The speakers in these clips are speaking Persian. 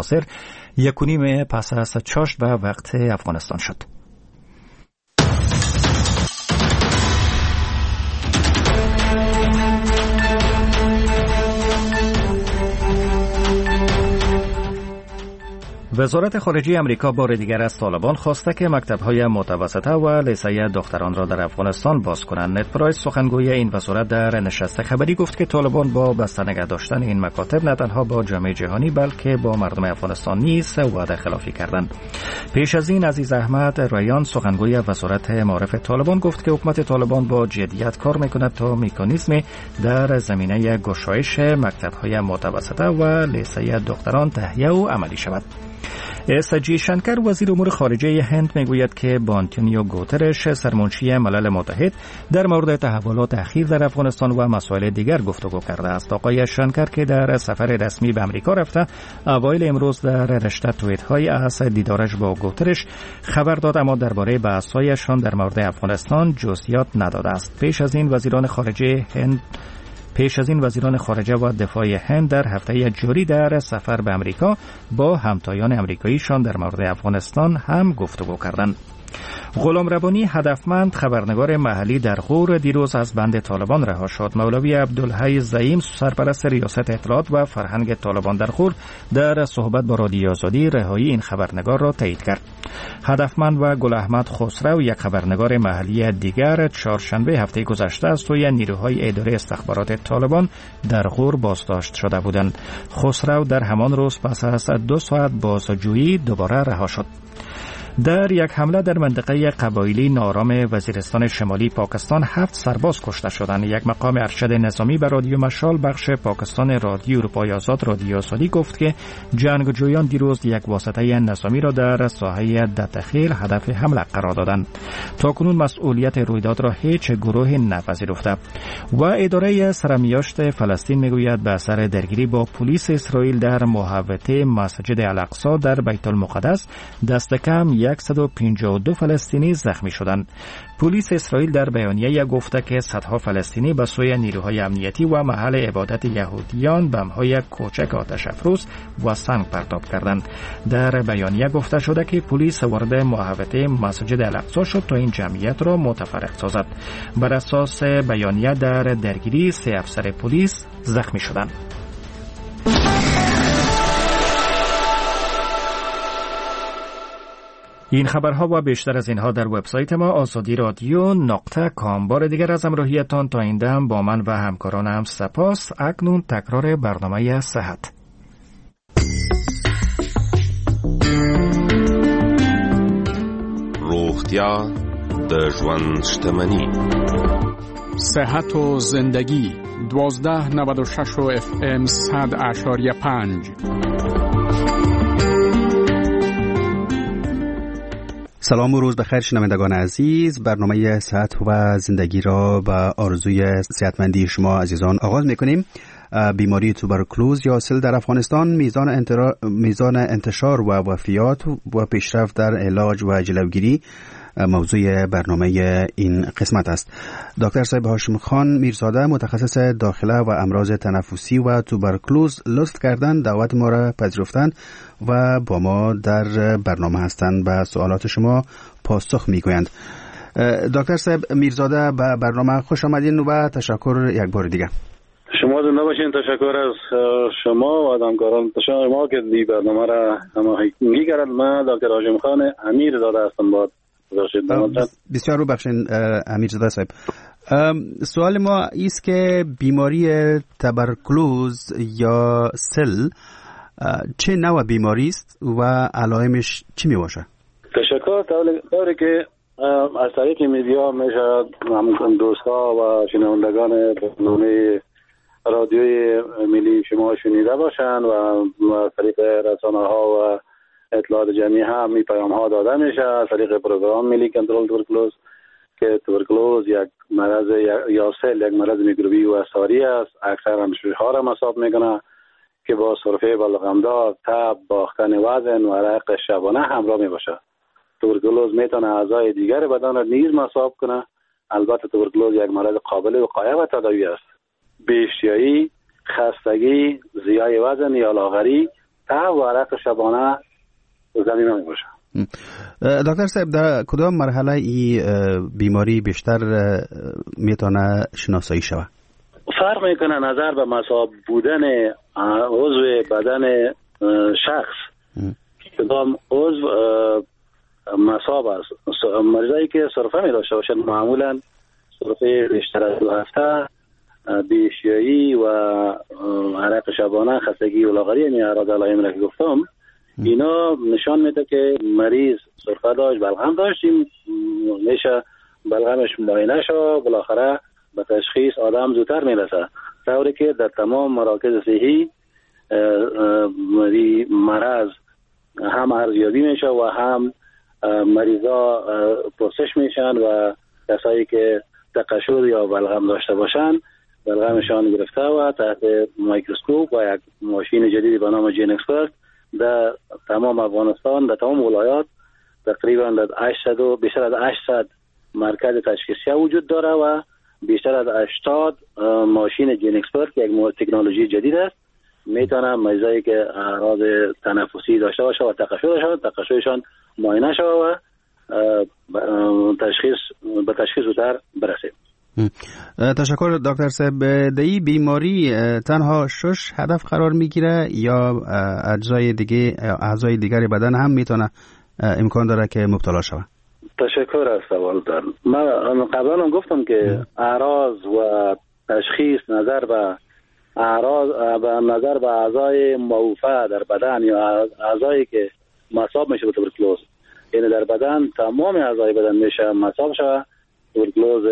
ناصر 1:30 پس از چاشت به وقت افغانستان شد. وزارت خارجه امریکا بار دیگر از طالبان خواسته که مکتب‌های متوسطه و لیسه دختران را در افغانستان باز کنند. نت پرایس سخنگوی این وزارت در نشست خبری گفت که طالبان با بسته نگه داشتن این مکاتب نه تنها با جامعه جهانی بلکه با مردم افغانستان نیز وعده خلافی کردند. پیش از این عزیز احمد ریان سخنگوی وزارت معارف طالبان گفت که حکومت طالبان با جدیت کار می‌کند تا مکانیزم در زمینه گشایش مکتب‌های متوسطه و لیسه دختران تهیه و عملی شود. اس جی شنکر وزیر امور خارجه هند میگوید که با آنتونیو گوترش سرمنشی ملل متحد در مورد تحولات اخیر در افغانستان و مسائل دیگر گفتگو کرده است. آقای شنکر که در سفر رسمی به امریکا رفته اوایل امروز در رشته توییت‌های از دیدارش با گوترش خبر داد، اما درباره بحث‌هایشان در مورد افغانستان جزئیات نداده است. پیش از این وزیران خارجه و دفاع هند در هفته جاری در سفر به امریکا با همتایان امریکاییشان در مورد افغانستان هم گفتگو کردند. غلام ربانی هدفمند خبرنگار محلی در غور دیروز از بند طالبان رها شد. مولوی عبدالحی زعیم سرپرست ریاست اطلاعات و فرهنگ طالبان در غور در صحبت با رادیو آزادی رهایی این خبرنگار را تایید کرد. هدفمند و گل احمد خسرو یک خبرنگار محلی دیگر چهارشنبه هفته گذشته از سوی نیروهای اداره استخبارات طالبان در غور بازداشت شده بودند. خسرو در همان روز پس از 2 ساعت بازجویی دوباره رها شد. در یک حمله در منطقه قبایلی نارام وزیرستان شمالی پاکستان 7 سرباز کشته شدند. یک مقام ارشد نظامی به رادیو مشال بخش پاکستان رادیو اروپای آزاد رادیو آزادی گفت که جنگجویان دیروز یک واسطه نظامی را در ساحه دتخیل هدف حمله قرار دادند. تاکنون مسئولیت رویداد را هیچ گروه نپذیرفته و اداره سرمیاشت فلسطین میگوید به اثر درگیری با پلیس اسرائیل در محوطه مسجد الاقصی در بیت المقدس دست کم 152 فلسطینی زخمی شدند. پلیس اسرائیل در بیانیه گفته که صدها فلسطینی به سوی نیروهای امنیتی و محل عبادت یهودیان بم‌های کوچک آتش افروز و سنگ پرتاب کردند. در بیانیه گفته شده که پلیس وارد محوطه مسجد الاقصی شد تا این جمعیت را متفرق سازد. بر اساس بیانیه در درگیری 3 افسر پلیس زخمی شدند. این خبرها و بیشتر از اینها در وبسایت ما azadi.radio.com. بار دیگر از همراهیتان تا این دم با من و همکارانم سپاس. اکنون تکرار برنامه صحت. روغتیا د ژوند شتمني. صحت و زندگی 1296 FM 100.5. سلام و روز بخیر شنوندگان عزیز. برنامه صحت و زندگی را به آرزوی صحتمندی شما عزیزان آغاز میکنیم. بیماری توبرکلوز یا سل در افغانستان میزان انتشار و وفیات و پیشرفت در علاج و جلوگیری موضوع برنامه این قسمت است. دکتر صاحب هاشم خان میرزاده متخصص داخله و امراض تنفسی و توبرکلوز لطف کردن دعوت ما را پذیرفتند و با ما در برنامه هستند، به سوالات شما پاسخ میگویند. دکتر صاحب میرزاده به برنامه خوش آمدین و تشکر یک بار دیگه. شما زنده باشین. تشکر از شما و همکاران شما که این برنامه را هماهنگی کردند. من دکتر هاشم خان امیرزاده هستم. با بسیار رو بخشین امیرزاده صاحب. سوال ما است که بیماری توبرکلوز یا سل چه نوع بیماری است و علائمش چی می باشه؟ تشکر. طوری که از طریق میدیا میشه دوستا و شنوندگان برنامه رادیوی ملی شما شنیده باشند و از طریق رسانه ها و اطلاعات جمعی هم این پیام ها داده میشه از طریق پروگرام ملی کنترل توبرکلوز که توبرکلوز یک مرض یا سل یک مرض میکروبی و استاری است. اکثر هم شیوع را مصاب میکنه که با سرفه بلغمدار، تب، باختن وزن و عرق شبانه همراه میباشه. توبرکلوز میتونه اعضای دیگر بدن را نیز مصاب کنه. البته توبرکلوز یک مرض قابل وقایه و تداوی است. بیشیایی، خستگی، زیای وزن یا لاغری تب و عرق شبانه زمینه می باشه. دکتر صاحب، در کدام مرحله این بیماری بیشتر میتونه شناسایی شود؟ فرق میکنه نظر به مصاب بودن عضو بدن شخص. کدام عضو مصاب است. مریضایی که سرفه می داشته باشند معمولا سرفه بیشتر از 2 هفته، بیشیایی و عرق شبانه، خستگی و لاغری، یعنی اعراض علائم را که گفتم، اینا نشان میده که مریض سرفه داشت، بلغم داشتیم، میشه بلغمش معاینه شو، بالاخره به تشخیص آدم زودتر میرسه، طوری که در تمام مراکز صحی مرض هم ارزیابی میشه و هم مریضا پرسش میشن و کسایی که تقشر یا بلغم داشته باشن بلغمشان گرفته و تحت میکروسکوپ و یک ماشین جدیدی به نام جین اکسپرت در تمام افغانستان، در تمام ولایات تقریبا بیشتر از 800 مرکز تشخیصی وجود داره و بیشتر از 80 ماشین جین اکسپرت که یک تکنولوژی جدید است، میتونه مریضایی که اعراض تنفسی داشته باشه و تقشرشان معاینه شود و به تشخیص زودتر برسه. تشکر دکتر صاحب. در این بیماری تنها 6 هدف قرار میگیره یا اعضای دیگر بدن هم میتونه امکان داره که مبتلا شود؟ تشکر از سوال دارم. من قبلا گفتم که اعراض و تشخیص نظر به اعضای موفع در بدن یا اعضایی که مصاب میشه به توبرکلوز، یعنی در بدن تمام اعضای بدن میشه مصاب شود. توبرکلوز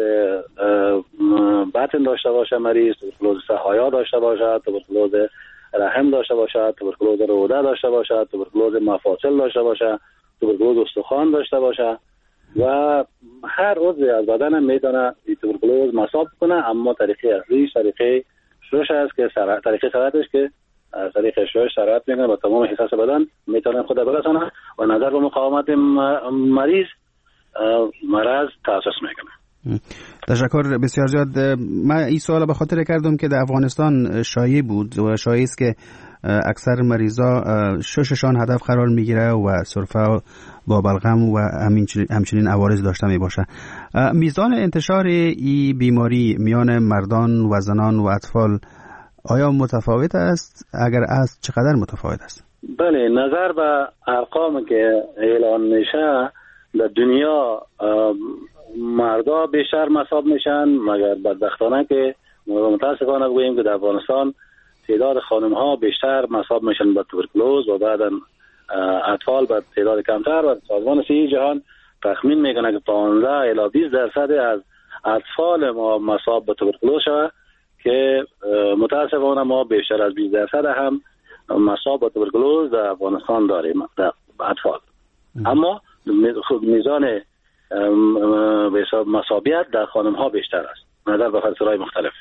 بطن داشته باشه مریض، توبرکلوز سحایا داشته باشه، توبرکلوز رحم داشته باشه، توبرکلوز روده داشته باشه، توبرکلوز مفاصل داشته باشه، توبرکلوز استخوان داشته باشه و هر عضو از بدن هم میتونه توبرکلوز مصاب کنه. اما طریقه اصلیش طریقه شش است که طریقه سرعتش که طریقه شش سرعت میکنه با تمام حساس بدن میتونه خود برسانه و نظر به مقاومت مریض مرض تاسیس میکنه. تشکر بسیار زیاد. من این سوال به خاطر کردم که در افغانستان شایع بود و شایع است که اکثر مریضا شششان هدف قرار میگیره و سرفه با بلغم و همچنین عوارض داشته می باشه. میزان انتشار این بیماری میان مردان و زنان و اطفال آیا متفاوت است؟ اگر است چقدر متفاوت است؟ بله، نظر به ارقام که اعلان میشه در دنیا مردا بیشتر مصاب میشن، مگر بدبختانه که متاسفانه بگوییم که در افغانستان تعداد خانم ها بیشتر مصاب میشن با توبرکلوز و بعدا اطفال با تعداد کمتر و سازمان صحی جهان تخمین میکنه که 15 الی 20% از اطفال ما مصاب با توبرکلوز شود که متاسفانه ما بیشتر از 20% هم مصاب با توبرکلوز در افغانستان داریم در اطفال. اما میزان به حساب مصابیت در خانم ها بیشتر است نظر به فاکتورهای مختلف.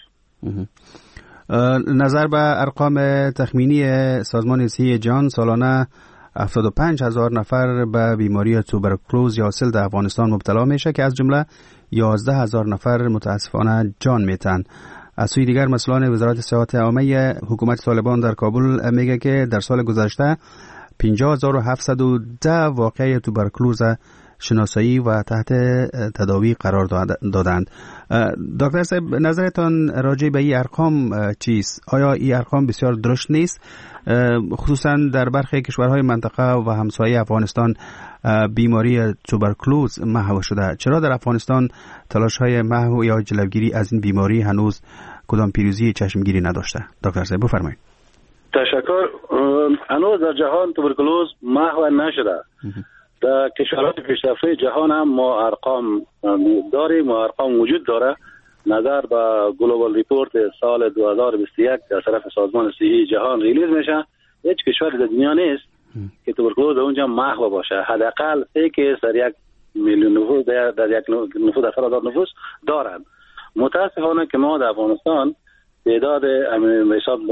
نظر به ارقام تخمینی سازمان صحی جهان سالانه 75,000 نفر به بیماری توبرکلوز یا سل در افغانستان مبتلا میشه که از جمله 11,000 نفر متاسفانه جان میتن. از سوی دیگر مسئولان وزارت صحت عامه حکومت طالبان در کابل میگه که در سال گذشته 50,710 واقعه توبرکلوز شناسایی و تحت تداوی قرار دادند. دکتر صاحب، نظرتان راجع به این ارقام چیست؟ آیا این ارقام بسیار درشت نیست؟ خصوصا در برخی کشورهای منطقه و همسایه افغانستان بیماری توبرکلوز محو شده. چرا در افغانستان تلاش‌های محو یا جلوگیری از این بیماری هنوز کدام پیروزی چشمگیری نداشته؟ دکتر صاحب بفرمایید. تشکر. هنوز در جهان توبرکلوز محو نشده. در کشورهای پیشرفته جهان هم ما ارقام داریم و ارقام وجود داره. نظر به گلوبال ریپورت سال 2021 از طرف سازمان صحی جهان ریلیز میشه، هیچ کشوری در دنیا نیست که توبرکلوز اونجا محو باشه. حداقل 3 کیس در 1 میلیون نفوس در یک نفوس در 100,000 نفوس دارند. متاسفانه که ما در افغانستان تعداد حساب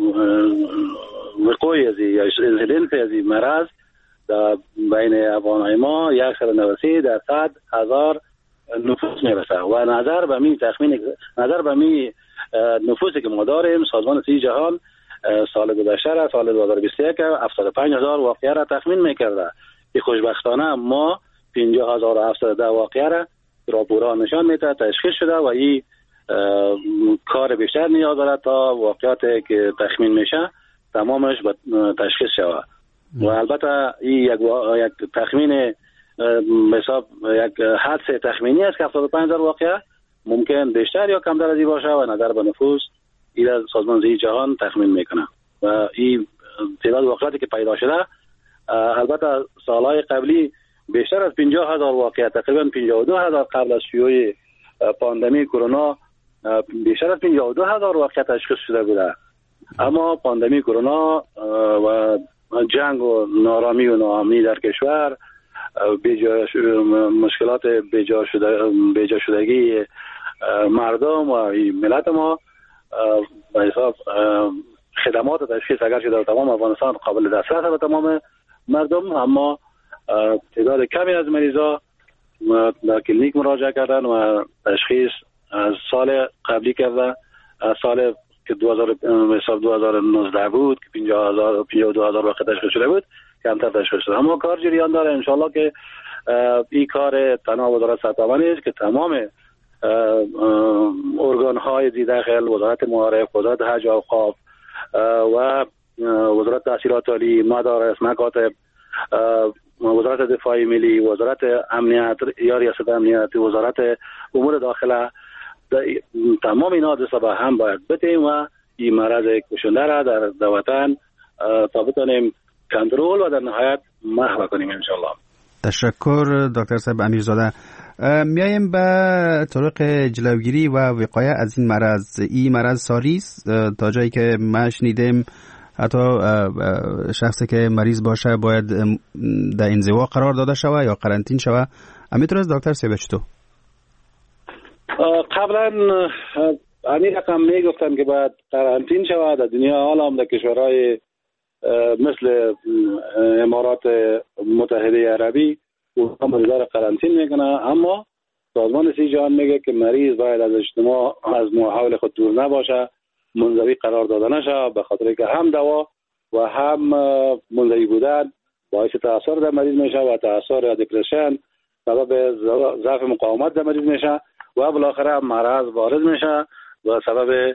وقوع از یا انسیدنت از مرض در بین افغانای ما 190 در 100,000 نفوس میرسه و نظر به می نفوسی که ما داریم سازمان صحی جهان سال گذشته را سال 2021 75,000 واقعه را تخمین میکرده که خوشبختانه ما 50,710 واقعه را راپورها نشان میده تشخیص شده و این کار بیشتر نیاز داره تا واقعاتی که تخمین میشه تمامش تشخیص شود و البته این یک تخمین حساب یک حدس تخمینی است که 75,000 واقعه ممکن بیشتر یا کمتر از این باشه و نظر به نفوذ این سازمان صحت جهان تخمین میکنه و این تعداد واقعاتی که پیدا شده البته سالهای قبلی بیشتر از 50,000 واقعه تقریبا 52,000 قبل از شیوع پاندمی کرونا بیشتر از 52,000 واقعه تشخیص شده بوده اما پاندمی کرونا و جنگ و نارامی و ناامنی در کشور مشکلات بیجا شدگی مردم و ملت ما به حساب خدمات تشخیص اگر شده در تمام افغانستان قابل دسترس به تمام مردم اما تعداد کمی از مریضا در کلینیک مراجعه کردن و تشخیص از سال قبلی کرده از سال که 2019 بود که 52,000 واقع تشخیص شده بود کمتر تشخیص شده اما کار جریان داره انشالله که این کار تنها وزارت صحت نیست که تمام ارگان های داخل وزارت معارف وزارت حج و اوقاف و وزارت تحصیلات عالی مدارس مکاتب وزارت دفاع ملی وزارت امنیت یا ریاست امنیت وزارت امور داخله تمام اینا دست به هم باید بتیم و این مرض کشنده را در وطن تا بتونیم کنترل و در نهایت محو کنیم انشالله. تشکر دکتر صاحب امیرزاده. میایم به طرق جلوگیری و وقایه از این مرض. این مرض ساری است تا جایی که ما شنیدیم حتی شخصی که مریض باشه باید در انزوا قرار داده شود یا قرنطین شود. همینطور از دکتر صاحب چطور؟ قبلا همین رقم میگفتن که باید قرنطین شود در دنیا حال هم در کشورهای مثل امارات متحده عربی اونها مریضا را قرنطین میکنه اما سازمان صحت جهان میگه که مریض باید از اجتماع از ماحول خود دور نباشه منزوی قرار داده نشه به خاطر که هم دوا و هم منزوی بودن باعث تاثیر در مریض میشه و تاثیر یا دپرشن سبب ضعف مقاومت در مریض میشه و بالاخره مرض وارد میشه و سبب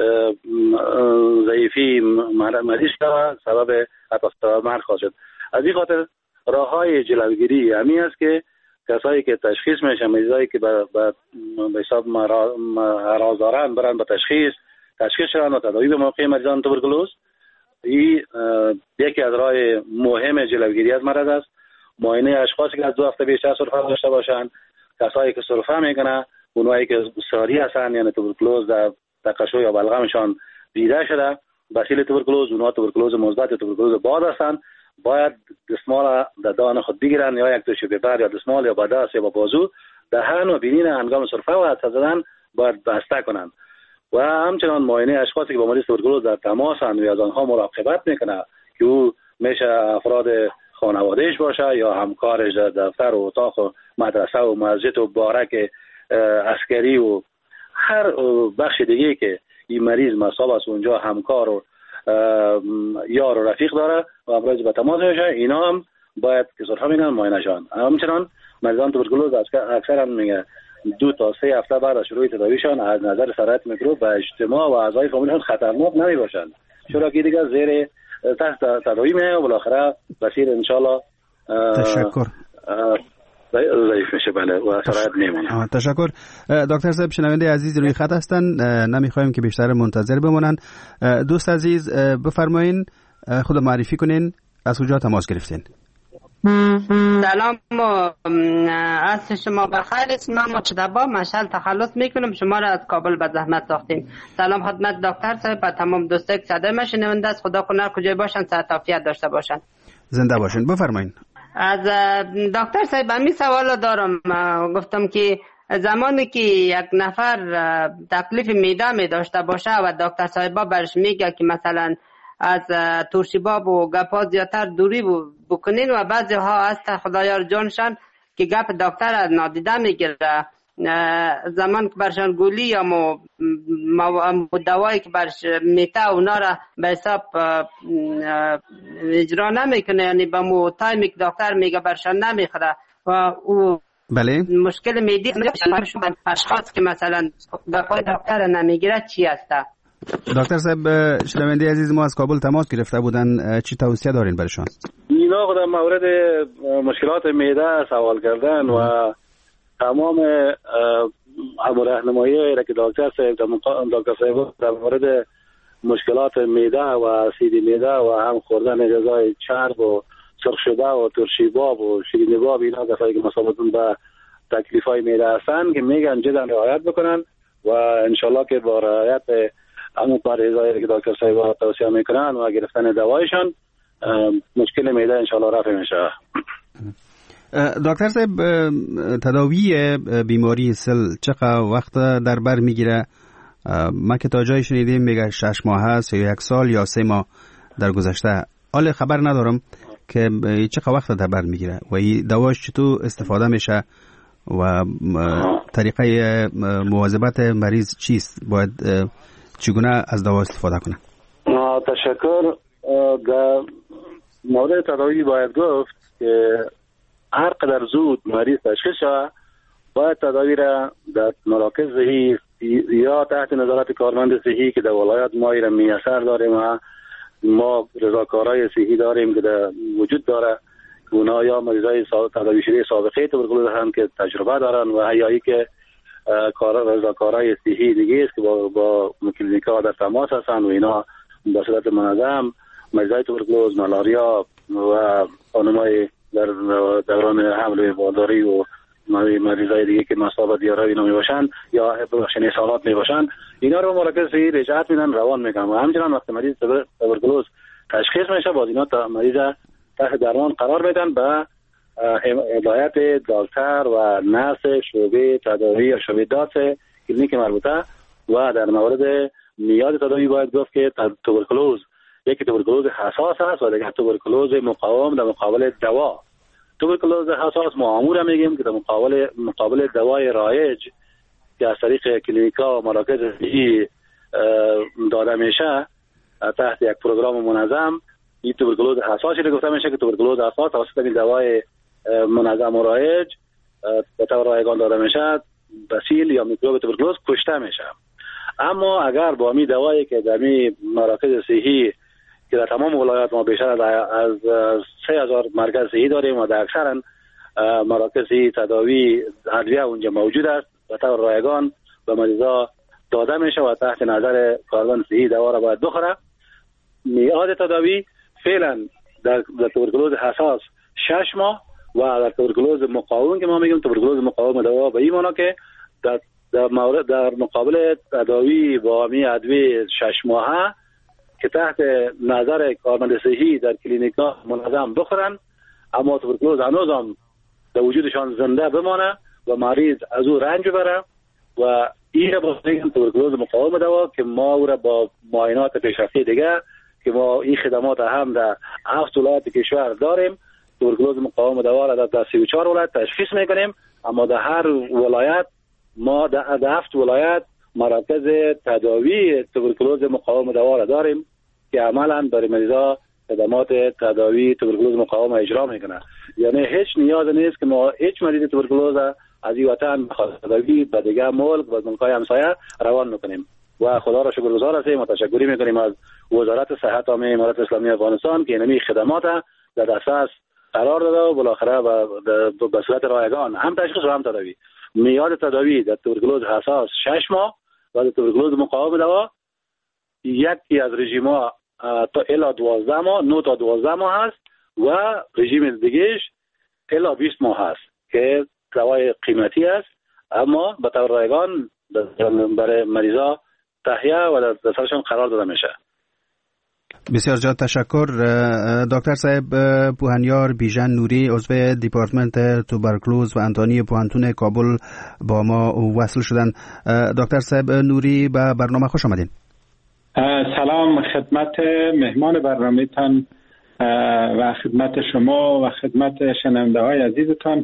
ضعیفی مریض شده سبب حتی مرگ خواهد شد. از این خاطر راه های جلوگیری همین است که کسایی که تشخیص میشن مریضایی که به حساب مرض دارن برن به تشخیص شدن و تداوی به موقع مریضان توبرکلوز این یکی از راه مهم جلوگیری از مرض است. معاینه اشخاصی که از 2 هفته بیشتر سرفه داشته باشن کسایی که سرفه میکنن اونایی که ساری هستن یعنی توبرکلوز در تقشو یا بلغمشان دیده شده بسیل توبرکلوز اونها توبرکلوز مثبت یا توبرکلوز باد هستن باید دستمال در دهان خود بگیرن یا یک دوش پیپر یا دستمال یا با دست یا با بازو دهن و بینین هنگام سرفه و حدس زدن باید بسته کنن و همچنان معاینه اشخاصی که با مریض توبرکلوز در تماسن و از آنها مراقبت میکنه که او میشه افراد خانوادهش باشه یا همکارش در دفتر و اتاق و مدرسه و مسجد و بارک عسکری و هر بخش دیگه که این مریض مصاب است اونجا همکار و یار و رفیق داره و امروز به تماس میشه اینا هم باید که سرفه میگن معاینه شون. همچنان مریضان توبرکلوز اکثر هم میگه 2 تا 3 هفته بعد از شروع تداویشان از نظر سرایت میکروب و اجتماع و اعضای فامیلشون خطرناک نمی باشند چرا که دیگه زیر تحت تداوی میه و بالاخره بسیر انشالله تشکر ضعیف میشه بله و سرایت میمونه. تشکر دکتر صاحب. شنونده عزیز روی خط هستن نمیخوایم که بیشتر منتظر بمونن. دوست عزیز بفرمایین خود معرفی کنین از کجا تماس گرفتین؟ سلام از شما بخیر اسمم مجتبی مشعل تخلص میکنم شما را از کابل به زحمت ساختیم. سلام خدمت دکتر صاحب و تمام دوستان که صدای ما شنونده است خدا کنه کجای باشن صحت عافیت داشته باشن زنده باشین. بفرمایین. از دکتر صاحب همین سوال دارم. گفتم که زمانی که یک نفر تکلیف معده می داشته باشه و دکتر صاحبا برش میگه که مثلا از ترشیباب و گپا زیادتر دوری بکنین و بعضی ها هست خدایار جانشان که گپ دکتر از نادیده میگیره زمان که برشان گولی یا دوایی که برش میته اونا را به حساب اجرا نمیکنه، یعنی به مو تایمی که دکتر میگه برشان نمیخوره و او بله مشکل میدی اشخاص که مثلا دکای دکتر نمیگیره چی هسته؟ دکتر صاحب شنونده عزیز ما از کابل تماس گرفته بودن، چی توصیه دارین برشان؟ اینا در مورد مشکلات معده سوال کردن و تمام راهنمایی را که دکتر صاحب در مورد مشکلات معده و اسید معده و هم خوردن غذای چرب و سرخ شده و ترشی باب و شیرینی باب، اینا کسایی که مصابتون به تکلیفای معده هستن که میگن جدا رعایت بکنن و انشالله که با رعایت همون پرهیزایی که دکتر صاحب توصیه میکنن و گرفتن دوایشان مشکل معده انشالله رفع میشه. دکتر صاحب تداوی بیماری سل چقدر وقت در بر میگیره؟ ما که تا جای شنیدیم میگه 6 ماه هست یا 1 سال یا 3 ماه در گذشته. حال خبر ندارم که چقدر وقت در بر میگیره و این دواش چطور استفاده میشه و طریقه مواظبت مریض چیست؟ باید چگونه از دوا استفاده کنه؟ تشکر. در مورد تداوی باید گفت که هر قدر زود مریض تشخیص شود باید تداوی را در مراکز صحی یا تحت نظارت کارمند صحی که در ولایت ما را میسر داریم و ما رضاکارای صحی داریم که در وجود داره، اونا یا مریضای تداوی شده سابقه توبرکلوز هم که تجربه دارن و یا که رضاکارای صحی دیگه است که با کلینیکا در تماس هستن و اینا به صورت منظم مریضای توبرکلوز، ملاریا و خانمای در دوران حمل بالداری و مریضای دیگه که مصاب دیاره اینا می باشن یا بخشنی سالات می باشن، اینا رو مراکز صحی رجعت میدن، روان میکنن و همچنان وقتی مریض توبرکلوز تشخیص میشه باز اینا مریض تحت درمان قرار میدن به هدایت دکتر و نرس شعبه تداوی یا شعبه دات کلینیک مربوطه. و در مورد میاد تداوی باید گفت که توبرکلوز یکی توبرکلوز حساس است و دیگر توبرکلوز مقاوم در مقابل دوا. توبرکلوز حساس معمولا میگیم که در مقابل دوای رایج که از طریق کلینیکا و مراکز صحی داده میشه تحت یک پروگرام منظم، این توبرکلوز حساسی رو گفته میشه که توبرکلوز حساس توسط این دوای منظم و رایج به طور رایگان داده میشه، بسیل یا میکروب توبرکلوز کشته میشه. اما اگر با می دوایی که در می مراکز صحی که در تمام ولایات ما بیشتر از 3000 مرکز صحی داریم و در اکثر مراکز صحی تداوی ادویه اونجا موجود است و طور رایگان به مریضا داده میشه و تحت نظر کارمند صحی دوا را باید بخوره. میعاد تداوی فعلا در توبرکلوز حساس 6 ماه و در توبرکلوز مقاوم که ما میگیم توبرکلوز مقاوم دوا به این معنی که در مقابل تداوی با می ادویه 6 ماهه که تحت نظر کارمند صحی در کلینیکا منظم بخورن، اما توبرکلوز هنوز هم در وجودشان زنده بمانه و مریض از او رنج ببره و این با توبرکلوز مقاوم دوا که ما او را با معاینات پیشرفته دیگه که ما این خدمات هم در 7 ولایت کشور داریم، توبرکلوز مقاوم دوا را در 34 ولایت تشخیص میکنیم. اما در هر ولایت ما در 7 ولایت مراکز تداوی توبرکلوز مقاوم دوا را داریم که عملا برای مریضا خدمات تداوی توبرکلوز مقاوم اجرا میکنه. یعنی هیچ نیاز نیست که ما هیچ مریض توبرکلوز از این وطن بخواد تداوی به دیگه ملک و ملک‌های همسایه روان میکنیم و خدا را شکرگزار هستیم و تشکری میکنیم از وزارت صحت عامه امارات اسلامی افغانستان که اینمی خدمات در دسترس قرار داده و بالاخره به صورت رایگان هم تشخیص و هم تداوی. میاد تداوی در توبرکلوز حساس 6 ماه و در توبرکلوز مقاوم دوا یکی از رژیم‌ها تا الی 12 ماه 9 تا 12 ماه هست و رژیم دیگهش الی 20 ماه هست که دوای قیمتی است اما به طور رایگان برای مریضا تهیه و در دسترسشان قرار داده میشه. بسیار زیاد تشکر. دکتر صاحب پوهنیار بیژن نوری عضو دیپارتمنت توبرکلوز و انتانی پوهنتون کابل با ما وصل شدن. دکتر صاحب نوری به برنامه خوش آمدین. سلام خدمت مهمان برنامه‌تان و خدمت شما و خدمت شنونده های عزیزتان.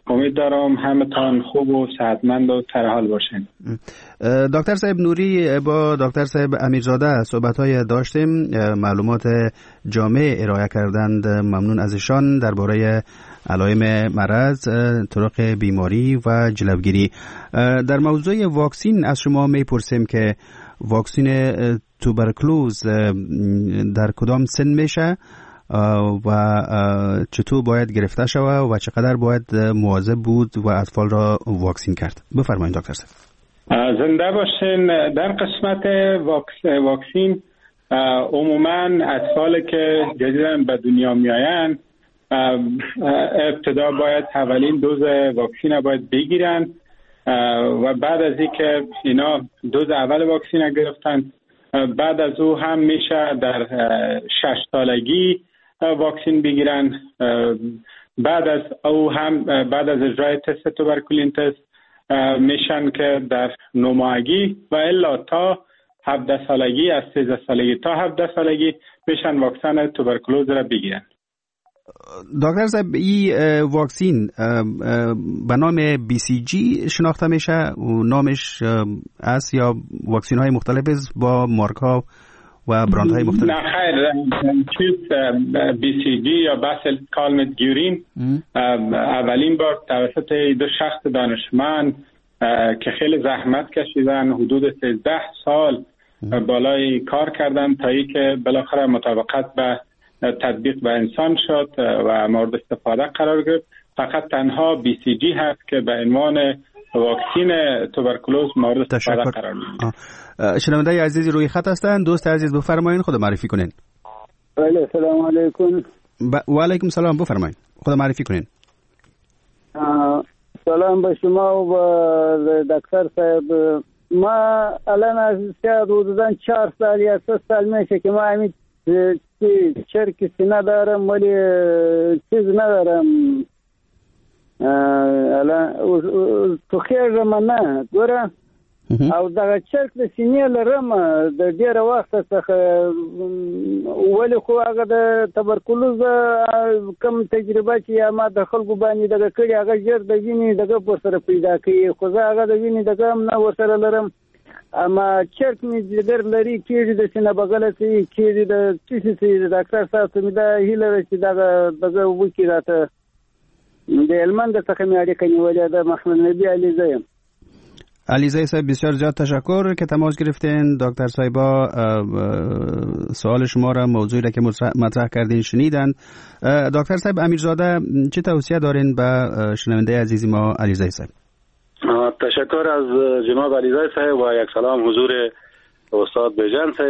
امید دارم همتان خوب و صحتمند و سرحال باشین. دکتر صاحب نوری با دکتر صاحب امیرزاده صحبت‌های داشتیم، معلومات جامع ارائه کردند. ممنون از ایشان درباره علائم مرض، طرق بیماری و جلوگیری. در موضوع واکسین از شما میپرسیم که واکسین توبرکلوز در کدام سن میشه و چطور باید گرفته شود و چقدر باید مواظب بود و اطفال را واکسین کرد؟ بفرمایید دکتر صاحب. زنده باشین. در قسمت واکسین عموما اطفال که جدیداً به دنیا میآیند ابتدا باید اولین دوز واکسین باید بگیرن و بعد از اینکه اینا دوز اول واکسین گرفتن بعد از او هم میشه در 6 سالگی واکسین بگیرن. بعد از او هم بعد از اجرای تست توبرکولین تست میشن که در 9 ماهگی و الا تا 17 سالگی، از 13 سالگی تا 17 سالگی میشن واکسن توبرکلوز را بگیرن. دکتر صاحب این واکسین به نام BCG شناخته میشه و نامش است یا واکسین های مختلف با مارک ها و برند های مختلف؟ نه خیر، چیز BCG یا باسل کالمت گیورین اولین بار توسط دو شخص دانشمند که خیلی زحمت کشیدن، حدود 13 سال بالای کار کردن تا ای که بالاخره مطابقت به تطبیق به انسان شد و مورد استفاده قرار گرفت. فقط تنها BCG هست که به عنوان واکسین توبرکلوز مورد استفاده قرار میگیره. شنونده عزیزی روی خط هستند. دوست عزیز بفرمایید، خود معرفی کنین. بله، سلام علیکم. و علیکم سلام، بفرمایید، خود معرفی کنین. سلام به شما و به دکتر صاحب. ما الان از حدوداً 4 سال یا 3 سال میشه که ما همین چرک سینه دارم ولی چیز ندارم. الان تو خیرم نه گوره او دغه چرک د سینې لرم د ډیره وخت څخه ولی خو هغه د تبرکلوز کم تجربه چې ما د خلکو باندې دغه کړي هغه ژر د وینې دغه پر سره پیدا کوي، خو زه هغه د وینې دغه نه ورسره لرم. اما چرک می جگر لري کېږي د سینه بغل ته کېږي د ټیسي د ډاکټر صاحب ته دا هیله چې دغه وکی راته د هلمند څخه مې اړیکه نیولې ده. محمد نبی علیزی. علیزی صاحب بسیار زیاد تشکر که تماس گرفتین. دکتر صاحبا سوال شما را، موضوعی را که مطرح کردین شنیدند. دکتر صاحب امیرزاده چه توصیه دارین به شنونده عزیزی ما علیزی صاحب؟ تشکر از جناب علیزی صاحب و یک سلام حضور استاد بیژن صاحب.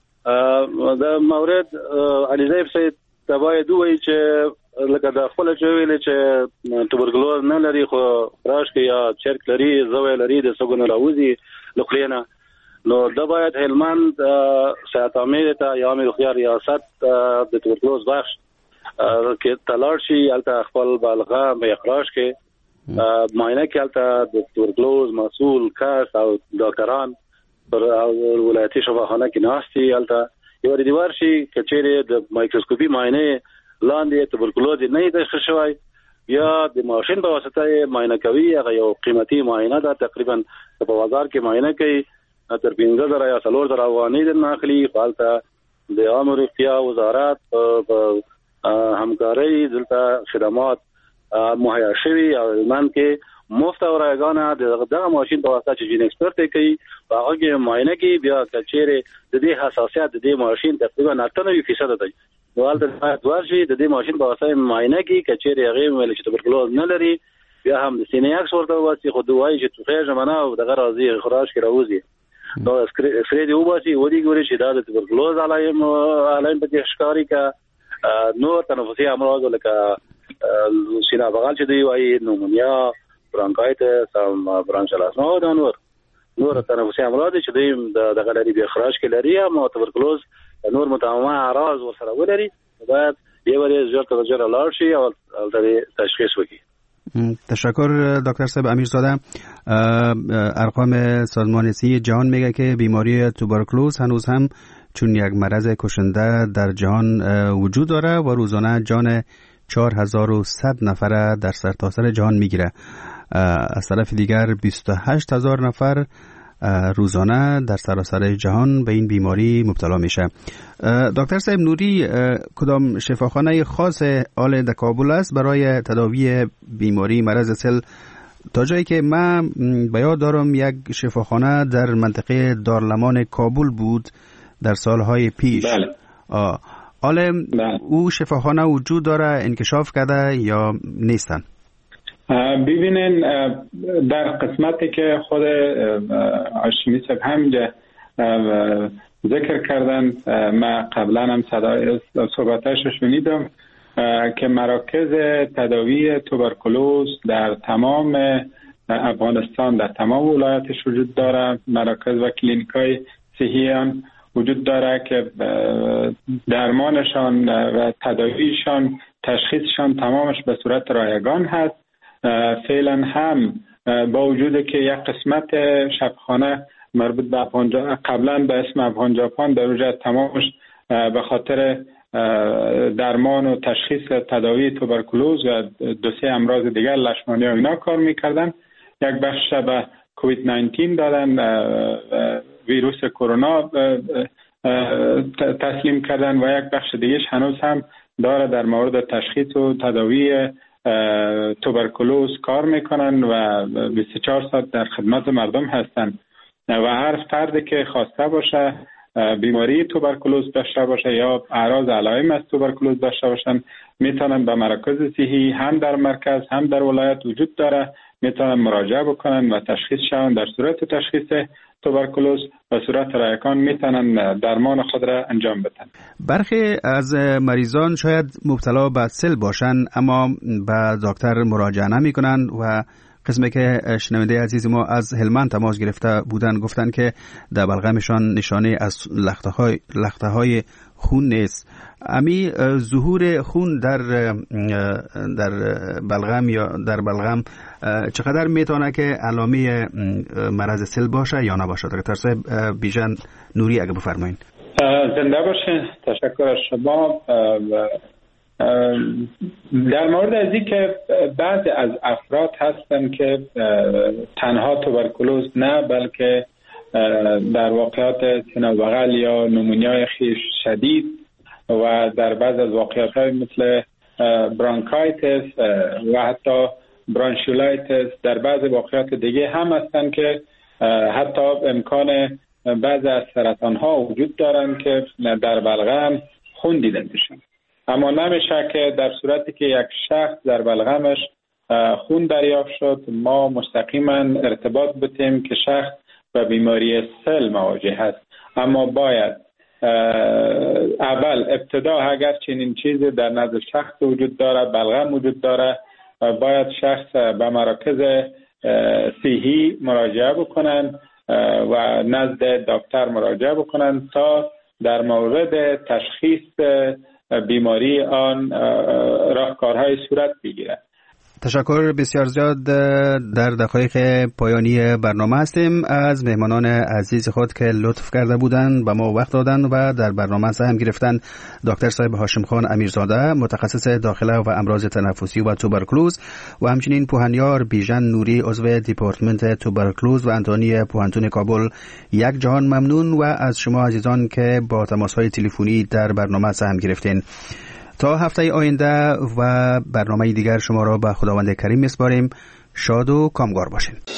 در مورد علیزی صاحب باید وایي چې لکه د خپل چې ویل چې توبرکلوز نه لري خو راش کې یا چرک لري، زوی لري د سګونو راوځي لخلینه، نو د باید هلمند صحت عامه ته یا امیر خيار ریاست د توبرکلوز بخش کې تلاړ شي، البته خپل بالغه به اخراج کې معاینه کې البته د توبرکلوز مسؤل کس او ډاکټران پر ولایتي شفاخانه کې ناشتي البته یو دیوار شي چې چیرې د مایکروسکوپي معاینه لاندې توبرکلوز نه تشخیص شوی یا د ماشین په واسطه معاینه کوي. هغه یو قیمتي معاینه ده، تقریبا په بازار کې معاینه کوي تر 15,000 یا 4,000 افغانۍ د ناخلي. فالته د عامه روغتیا وزارت په همکارۍ دلته خدمات مهیا شوي او من کې مفت او رایگانه دغه ماشین په واسطه چې جین ایکسپرت کوي هغه کې معاینه کوي. بیا کچېره د دې حساسیت د دې ماشین تقریبا 98% دی. والته ورشي د دې ماشین په واسطه معاینه کوي، کچېره هغه ویل چې توبرکلوز نه لري، بیا هم د سینې عکس ورته واسي خو دوی چې توخه جمعنه او دغه راځي خراج کې راوځي نو اسکرې دی وباسي ودی ګوري چې دا د توبرکلوز علائم په ښکاری کا نور تنفسي امراض لکه سینه بغل چې دی وايي نومونیا، برانکایتس او برانشل اسما او نور تنفسي امراض چې دی دغه لري به اخراج کې لري او توبرکلوز نور متعامه اعراض ورسره ولري، باید یه بار زیاد توجه لاړ شي او تشخیص وکړي. تشکر دکتر صاحب امیرزاده. ارقام سازمان صحت جهان میگه که بیماری توبرکلوز هنوز هم چون یک مرض کشنده در جهان وجود داره و روزانه جان 4100 نفر در سرتاسر جهان میگیره. از طرف دیگر 28000 نفر روزانه در سراسر جهان به این بیماری مبتلا میشه. دکتر صاحب نوری، کدام شفاخانه خاص آل در کابل است برای تداوی بیماری مرض سل؟ تا جایی که من به یاد دارم یک شفاخانه در منطقه دارالمان کابل بود در سالهای پیش. بله. بله. او شفاخانه وجود داره، انکشاف کرده یا نیستن؟ ببینین، در قسمتی که خود هاشمی صاحب همینجا ذکر کردن، من قبلا هم صدای صحبتش شنیدم که مراکز تداوی توبرکلوز در تمام افغانستان، در تمام ولایتش وجود داره. مراکز و کلینیکای صحیان وجود داره که درمانشان و تداویشان، تشخیصشان تمامش به صورت رایگان هست. فعلا هم با وجود که یک قسمت شفاخانه مربوط به قبلا به اسم افغان ژاپن در اونجا تمامش به خاطر درمان و تشخیص تداوی توبرکلوز و 2-3 امراض دیگر لشمانی و اینا کار میکردن، یک بخش به کووید 19 دادن، ویروس کرونا تسلیم کردن و یک بخش دیگه هنوز هم داره در مورد تشخیص و تداوی توبرکلوز کار میکنن و 24 ساعت در خدمت مردم هستن و هر فردی که خواسته باشه بیماری توبرکلوز داشته باشه یا اعراض علائم از توبرکلوز داشته باشن میتونن به مراکز صحی هم در مرکز هم در ولایت وجود داره، میتونن مراجعه بکنن و تشخیص شون. در صورت تشخیص توبرکلوز به صورت رایگان میتونن درمان خود را انجام بدن. برخی از مریضان شاید مبتلا به سل باشن اما به دکتر مراجعه نمیکنن و قسمی که شنونده عزیز ما از هلمند تماس گرفته بودن گفتن که در بلغمشان نشانه از لخته های خون نیست. امی ظهور خون در بلغم یا در بلغم چقدر میتونه که علامه مرض سل باشه یا نباشه؟ دکتر صاحب بیژن نوری اگه بفرمایید. زنده باشین. تشکر از شما. در مورد از این که بعضی از افراد هستن که تنها توبرکلوز نه بلکه در واقعات سینه و بغل یا نمونیای خیش شدید و در بعض از واقعات مثل برانکایتس و حتی برانشولایتس در بعض واقعات دیگه هم هستن که حتی امکان بعض از سرطان ها وجود دارن که در بلغم خون دیده میشن. اما نمیشه که در صورتی که یک شخص در بلغمش خون دریافت شد ما مستقیما ارتباط بتیم که شخص به بیماری سل مواجه است. اما باید اول ابتدا اگر چنین چیزی در نزد شخص وجود داره، بلغم وجود داره، باید شخص به مراکز صحی مراجعه بکنن و نزد دکتر مراجعه بکنن تا در مورد تشخیص بیماری آن راهکارهای صورت بگیرد. تشکر بسیار زیاد. در دقایق پایانی برنامه هستیم. از مهمانان عزیز خود که لطف کرده بودند به ما وقت دادن و در برنامه سهم گرفتن دکتر صاحب هاشم خان امیرزاده متخصص داخله و امراض تنفسی و توبرکلوز و همچنین پوهنیار بیژن نوری عضو دیپارتمنت توبرکلوز و انتانی پوهنتون کابل. یک جهان ممنون و از شما عزیزان که با تماس‌های تلفنی در برنامه سهم گرفتین. تا هفته آینده و برنامه دیگر شما را به خداوند کریم میسپاریم. شاد و کامگار باشین.